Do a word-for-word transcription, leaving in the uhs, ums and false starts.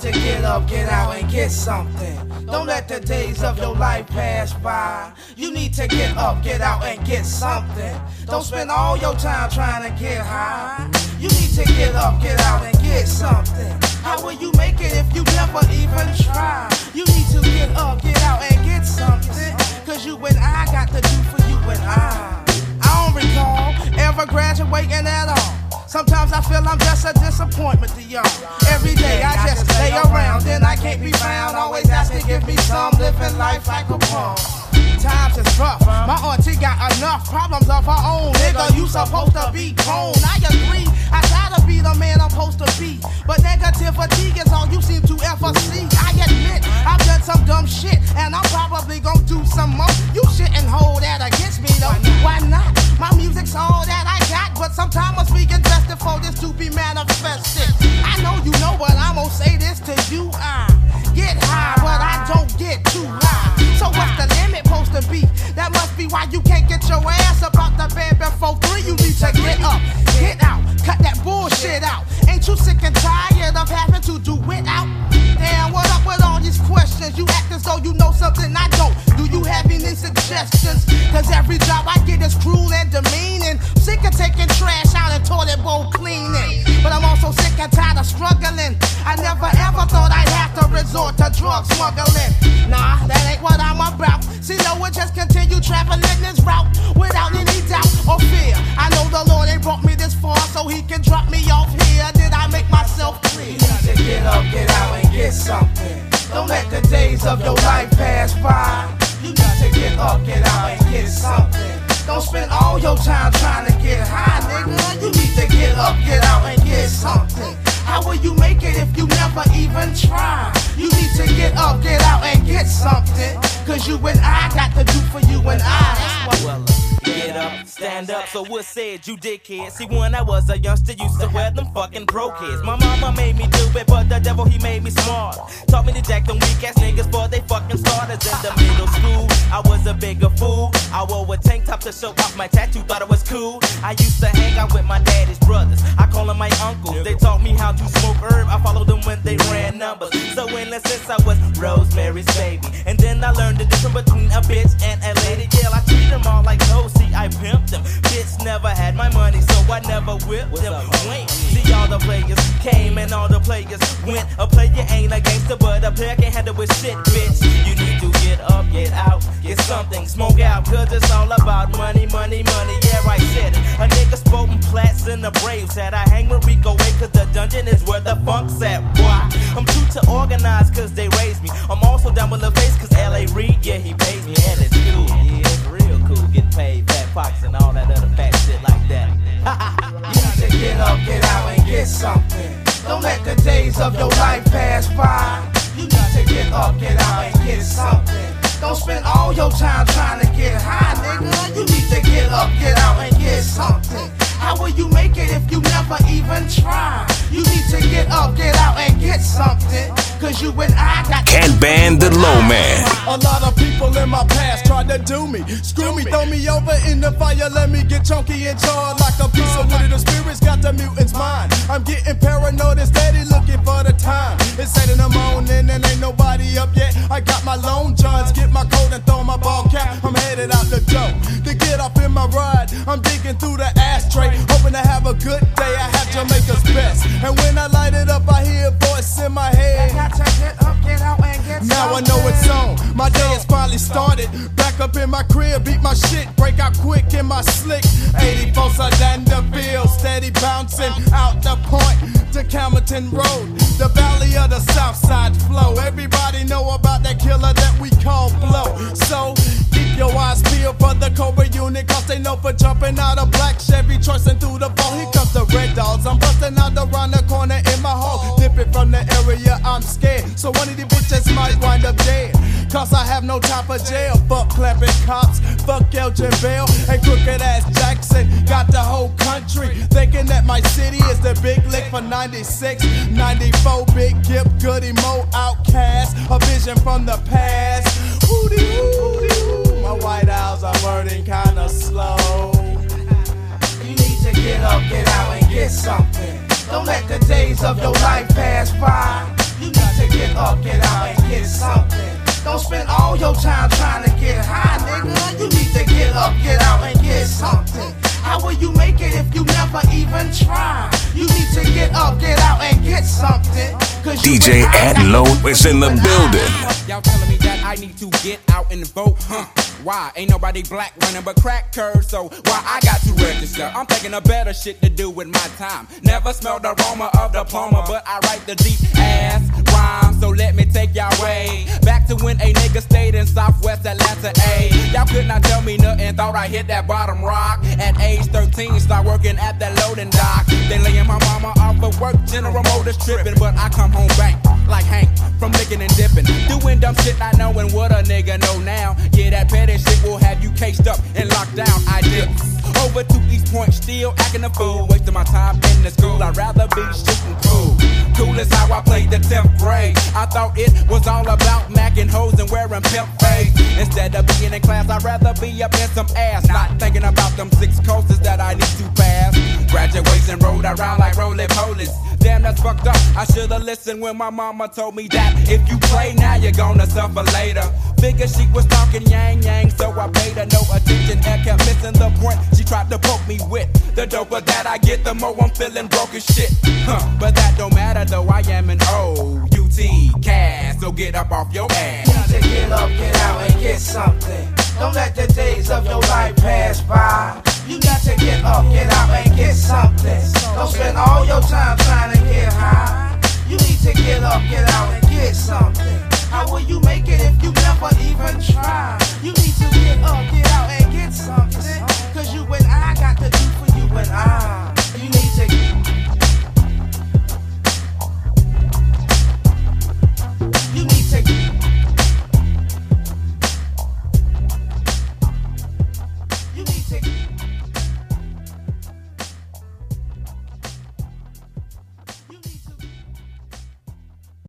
to get up, get out, and get something. Don't let the days of your life pass by. You need to get up, get out, and get something. Don't spend all your time trying to get high. You need to get up, get out, and get something. How will you make it if you never even try? You need to get up, get out, and get something. Cause you and I got to do for you and I. I don't recall ever graduating at all. Sometimes I feel I'm just a disappointment to y'all. Every day I just stay around, then I can't be found. Always ask to give me some, living life like a bum. Times is rough, my auntie got enough problems of her own. Nigga, you supposed to be grown. I agree, I try to be the man I'm supposed to be, but negativity is all you seem to ever see. I admit, I've done some dumb shit, and I'm probably gonna do some more. You shouldn't hold that against me though, why not? My music's all that I got, but sometimes I'm speaking invested for this to be manifested. I know you know, but I'm gonna say this to you. I get high, but I don't get too high. So what's the limit supposed to be? That must be why you can't get your ass up out the bed before three. You need to get up, get out, cut that bullshit out. Ain't you sick and tired of having to do without? Damn, what up with all these questions? You act as though you know something I don't. Do you have any suggestions? Cause every job I get is cruel and demeaning. Sick of taking trash out and toilet bowl cleaning. But I'm also sick and tired of struggling. I never ever thought I'd have to resort to drug smuggling. Nah, that ain't what I'm about. See, no one just continue traveling this route without any doubt or fear. I know the Lord ain't brought me this far so he can drop me off here. Did I make myself clear? You need to get up, get out, and get something. Don't let the days of your life pass by. You need to get up, get out, and get something. Don't spend all your time trying to get high, nigga. You need to get up, get out, and get something. How will you make it if you never even try? You need to get up, get out, and get something. Cause you and I got to do for you and I. That's what. Get up, stand up, so what said you dickhead? See, when I was a youngster, used to wear them fucking pro kids. My mama made me do it, but the devil, he made me smart. Taught me to jack them weak ass niggas for they fucking starters. In the middle school, I was a bigger fool. I wore a tank top to show off my tattoo, thought it was cool. I used to hang out with my daddy's brothers, I call them my uncles. They taught me how to smoke herb, I followed them when they ran numbers. So in a sense, I was Rosemary's baby. And then I learned the difference between a bitch and a lady. Yeah, I treat them all like hoes. See, I pimped them. Bitch never had my money, so I never whipped them. Wait, see, all the players came and all the players went. A player ain't a gangster, but a player can't handle with shit, bitch. You need to get up, get out, get something, smoke out, cause it's all about money, money, money. Yeah, I said it. A nigga spoken plats in the Braves. Said I hang with Rico away, cause the dungeon is where the funk's at, boy. I'm too to organize, cause they raised me. I'm also down with the face, cause L A Reid, yeah, he pays me, and it's cool. Yeah, it's real cool, getting paid, fat pox, and all that other fat shit like that. You need to get up, get out, and get something. Don't let the days of your life pass by. You need to get up, get out, and get something. Don't spend all your time trying to get high, nigga. You need to get up, get out, and get something. How will you make it if you never even try? You need to get up, get out, and get something. Cause you and I got Can't ban the low man. A lot of people in my past tried to do me. Screw me, throw me over in the fire, let me get chunky and charred like a piece of wood. The spirits got the mutant's mind. I'm getting paranoid and steady looking for the time. It's eight in the morning and ain't nobody up yet. I got my lone johns, get my coat and throw my ball cap. I'm headed out the door to get up in my ride. I'm digging through the ashtray, hoping to have a good day. I have Jamaica's best, and when I light it up, I hear a voice in my head. Get up, get out, and get now I know it's on. My day has finally started. Back up in my crib, beat my shit, break out quick in my slick. eighty-four Vanderbilt, steady bouncing out the point to Camerton Road, the valley of the South Side flow. Everybody know about that killer that we call Blow. So keep your eyes peeled for the Cobra unit, cause they know for jumping out a black Chevy choicing through the ball. Here comes the Red Dogs. I'm busting out around the corner in my hole, dipping from the area. I'm scared, so one of these bitches might wind up dead. Cause I have no time for jail. Fuck clapping cops, fuck Elgin Bell, and crooked ass Jackson. Got the whole country thinking that my city is the big lick for ninety-six, ninety-four. Big Gip, Goody Mo, Outcast, a vision from the past. Hootie hoo, my White Owls are learning kinda slow. You need to get up, get out, and get something. Don't let the days of your life pass by. You need to to get up, get out, and get something. Don't spend all your time trying to get high, nigga. You need to get up, get out, and get something. How will you make it if you never even try? You need to get up, get out, and get something. D J Atlow is in the building. Y'all telling me that I need to get out and vote, huh? Why? Ain't nobody black running but crack curves, so why I got to register? I'm thinking of better shit to do with my time. Never smelled the aroma of diploma, but I write the deep ass rhyme, so let me take y'all way back to when a nigga stayed in Southwest Atlanta, A. Y'all could not tell me nothing, thought I hit that bottom rock. At age thirteen, start working at that loading dock. Then laying my mama off of work, General Motors tripping, but I come home bank like Hank from licking and dipping. Doing dumb shit not knowing what a nigga know now. Yeah, that petty shit will have you cased up and locked down. I dip over to East Point, still acting a fool. Wasting my time in the school, I'd rather be shooting cool. Cool is how I played the tenth grade. I thought it was all about macking hoes and wearing pimp fades. Instead of being in class, I'd rather be up in some ass. Not thinking about them six coasters that I need to pass. Graduation rolled around like roly-polies. Damn, that's fucked up. I should've listened when my mama told me that if you play now, you're gonna suffer later. Figured she was talking yang yang, so I paid her no attention and kept missing the point she tried to poke me with. The doper that I get, the more I'm feeling broke as shit. Huh, but that don't matter though, I am an O U T cast, so get up off your ass. You need to get up, get out, and get something. Don't let the days of your life pass by. You got to get up, get out, and get something. Don't spend all your time trying to get high. You need to get up, get out, and get something. How will you make it if you never even